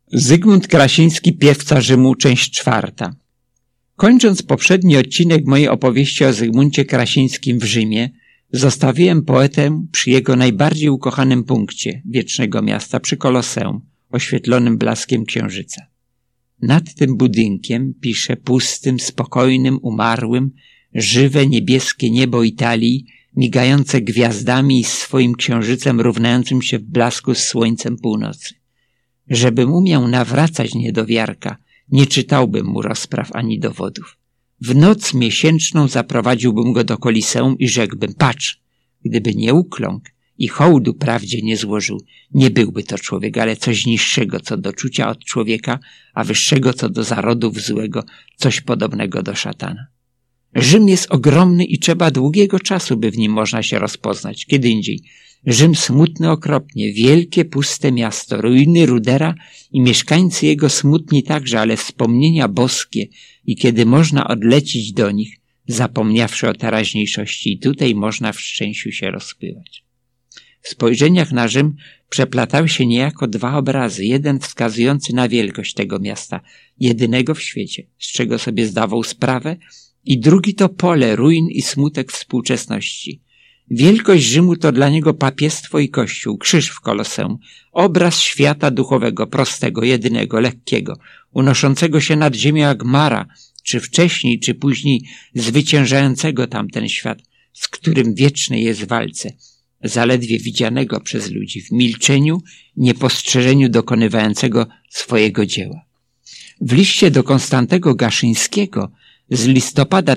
Zygmunt Krasiński, piewca Rzymu, część 4. Kończąc poprzedni odcinek mojej opowieści o Zygmuncie Krasińskim w Rzymie, zostawiłem poetę przy jego najbardziej ukochanym punkcie wiecznego miasta, przy Koloseum, oświetlonym blaskiem księżyca. Nad tym budynkiem, pisze, pustym, spokojnym, umarłym, żywe niebieskie niebo Italii, migające gwiazdami i swoim księżycem równającym się w blasku z słońcem północy. Żebym umiał nawracać niedowiarka, nie czytałbym mu rozpraw ani dowodów. W noc miesięczną zaprowadziłbym go do Koliseum i rzekłbym: patrz, gdyby nie ukląkł i hołdu prawdzie nie złożył, nie byłby to człowiek, ale coś niższego co do czucia od człowieka, a wyższego co do zarodów złego, coś podobnego do szatana. Rzym jest ogromny i trzeba długiego czasu, by w nim można się rozpoznać. Kiedy indziej. Rzym smutny okropnie, wielkie, puste miasto, ruiny Rudera i mieszkańcy jego smutni także, ale wspomnienia boskie i kiedy można odlecieć do nich, zapomniawszy o teraźniejszości, i tutaj można w szczęściu się rozpływać. W spojrzeniach na Rzym przeplatały się niejako dwa obrazy, jeden wskazujący na wielkość tego miasta, jedynego w świecie, z czego sobie zdawał sprawę, i drugi to pole ruin i smutek współczesności. Wielkość Rzymu to dla niego papiestwo i kościół, krzyż w Koloseum, obraz świata duchowego, prostego, jedynego, lekkiego, unoszącego się nad ziemią jak mara, czy wcześniej, czy później zwyciężającego tamten świat, z którym wieczny jest w walce, zaledwie widzianego przez ludzi, w milczeniu, niepostrzeżeniu dokonywającego swojego dzieła. W liście do Konstantego Gaszyńskiego z listopada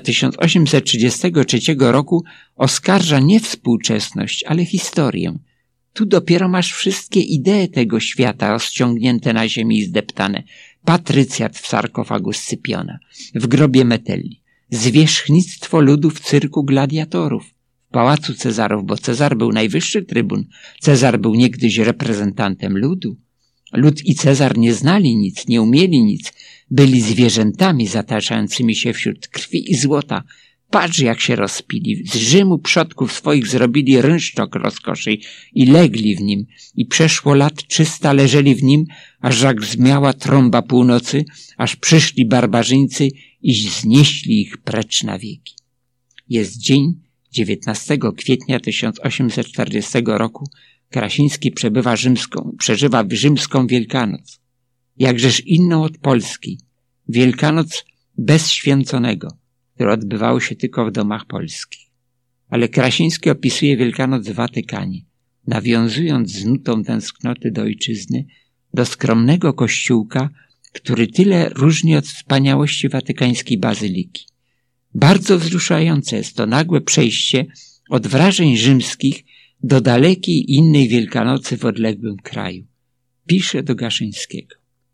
1833 roku oskarża nie współczesność, ale historię. Tu dopiero masz wszystkie idee tego świata rozciągnięte na ziemi i zdeptane. Patrycjat w sarkofagu Scypiona, w grobie Metelli, zwierzchnictwo ludu w cyrku gladiatorów, w pałacu Cezarów, bo Cezar był najwyższy trybun. Cezar był niegdyś reprezentantem ludu. Lud i Cezar nie znali nic, nie umieli nic. Byli zwierzętami zataczającymi się wśród krwi i złota. Patrz, jak się rozpili. Z Rzymu przodków swoich zrobili rynsztok rozkoszy i legli w nim. I przeszło lat 300 leżeli w nim, aż jak zmiała trąba północy, aż przyszli barbarzyńcy i znieśli ich precz na wieki. Jest dzień 19 kwietnia 1840 roku. Krasiński przeżywa rzymską Wielkanoc. Jakżeż inną od Polski. Wielkanoc bez święconego, które odbywało się tylko w domach polskich. Ale Krasiński opisuje Wielkanoc w Watykanie, nawiązując z nutą tęsknoty do ojczyzny, do skromnego kościółka, który tyle różni od wspaniałości watykańskiej bazyliki. Bardzo wzruszające jest to nagłe przejście od wrażeń rzymskich do dalekiej innej Wielkanocy w odległym kraju. Pisze do Gaszyńskiego.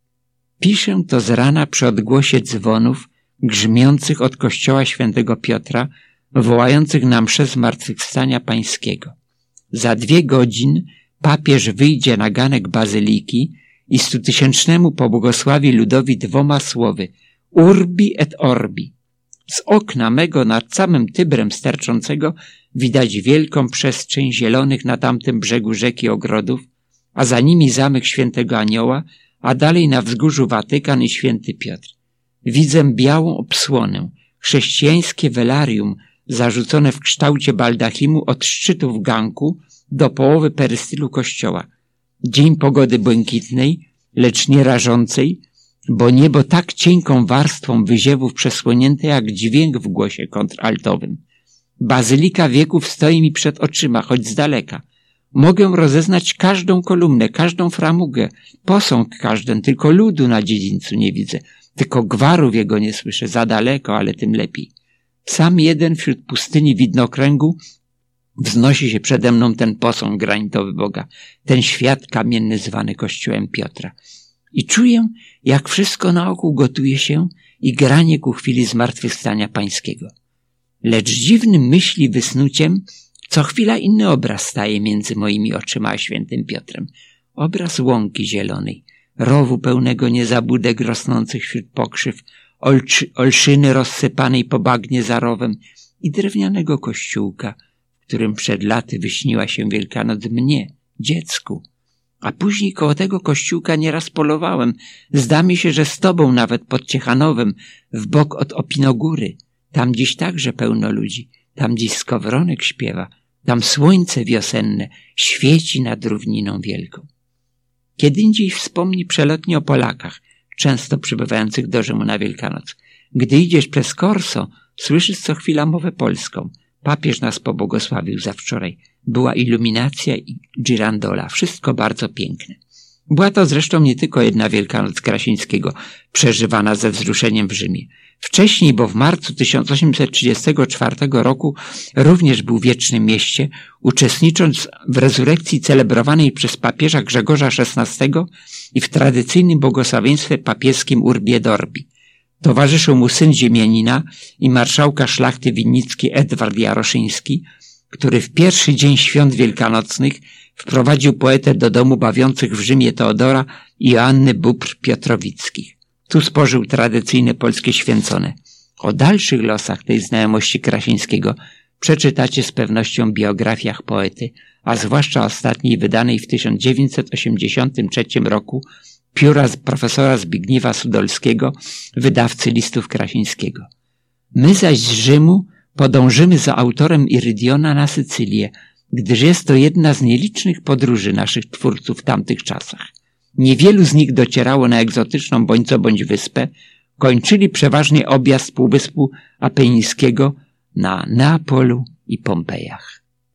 Piszę to z rana przy odgłosie dzwonów grzmiących od kościoła świętego Piotra, wołających na mszę zmartwychwstania pańskiego. Za 2 godzin papież wyjdzie na ganek bazyliki i 100-tysięcznemu pobłogosławi ludowi 2 słowy: urbi et orbi. Z okna mego nad samym Tybrem sterczącego widać wielką przestrzeń zielonych na tamtym brzegu rzeki ogrodów, a za nimi zamek świętego Anioła, a dalej na wzgórzu Watykan i święty Piotr. Widzę białą obsłonę, chrześcijańskie velarium zarzucone w kształcie baldachimu od szczytów ganku do połowy perystylu kościoła. Dzień pogody błękitnej, lecz nie rażącej, bo niebo tak cienką warstwą wyziewów przesłonięte jak dźwięk w głosie kontraltowym. Bazylika wieków stoi mi przed oczyma, choć z daleka. Mogę rozeznać każdą kolumnę, każdą framugę, posąg każden, tylko ludu na dziedzińcu nie widzę, tylko gwarów jego nie słyszę, za daleko, ale tym lepiej. Sam jeden wśród pustyni widnokręgu wznosi się przede mną ten posąg granitowy Boga, ten świat kamienny zwany kościołem Piotra. I czuję, jak wszystko naokół gotuje się i granie ku chwili zmartwychwstania pańskiego. Lecz dziwnym myśli wysnuciem co chwila inny obraz staje między moimi oczyma a świętym Piotrem. Obraz łąki zielonej, rowu pełnego niezabudek rosnących wśród pokrzyw, olszyny rozsypanej po bagnie za rowem i drewnianego kościółka, w którym przed laty wyśniła się Wielkanoc mnie, dziecku. A później koło tego kościółka nieraz polowałem. Zda mi się, że z tobą nawet pod Ciechanowem, w bok od Opinogóry. Tam dziś także pełno ludzi. Tam dziś skowronek śpiewa. Tam słońce wiosenne świeci nad równiną wielką. Kiedyndziej wspomni przelotnie o Polakach, często przybywających do Rzymu na Wielkanoc. Gdy idziesz przez Korso, słyszysz co chwila mowę polską. Papież nas pobłogosławił za wczoraj. Była iluminacja i girandola. Wszystko bardzo piękne. Była to zresztą nie tylko jedna Wielkanoc Krasińskiego, przeżywana ze wzruszeniem w Rzymie. Wcześniej, bo w marcu 1834 roku również był w Wiecznym Mieście, uczestnicząc w rezurekcji celebrowanej przez papieża Grzegorza XVI i w tradycyjnym błogosławieństwie papieskim Urbi et Orbi. Towarzyszył mu syn ziemianina i marszałka szlachty winnickiej Edward Jaroszyński, który w pierwszy dzień świąt wielkanocnych wprowadził poetę do domu bawiących w Rzymie Teodora i Joanny Bóbr-Piotrowickich. Tu spożył tradycyjne polskie święcone. O dalszych losach tej znajomości Krasińskiego przeczytacie z pewnością w biografiach poety, a zwłaszcza ostatniej wydanej w 1983 roku pióra profesora Zbigniewa Sudolskiego, wydawcy Listów Krasińskiego. My zaś z Rzymu podążymy za autorem Irydiona na Sycylię, gdyż jest to jedna z nielicznych podróży naszych twórców w tamtych czasach. Niewielu z nich docierało na egzotyczną bądź co bądź wyspę, kończyli przeważnie objazd Półwyspu Apenińskiego na Neapolu i Pompejach.